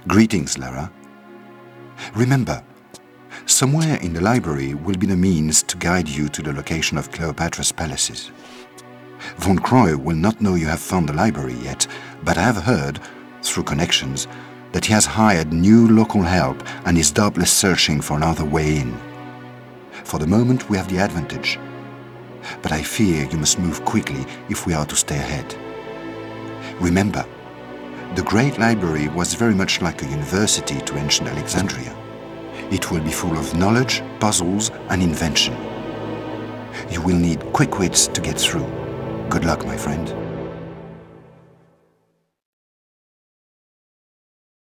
Greetings, Lara. Remember, somewhere in the library will be the means to guide you to the location of Cleopatra's palaces. Von Croy will not know you have found the library yet, but I have heard, through connections, that he has hired new local help and is doubtless searching for another way in. For the moment, we have the advantage. But I fear you must move quickly if we are to stay ahead. Remember, the Great Library was very much like a university to ancient Alexandria. It will be full of knowledge, puzzles, and invention. You will need quick wits to get through. Good luck, my friend.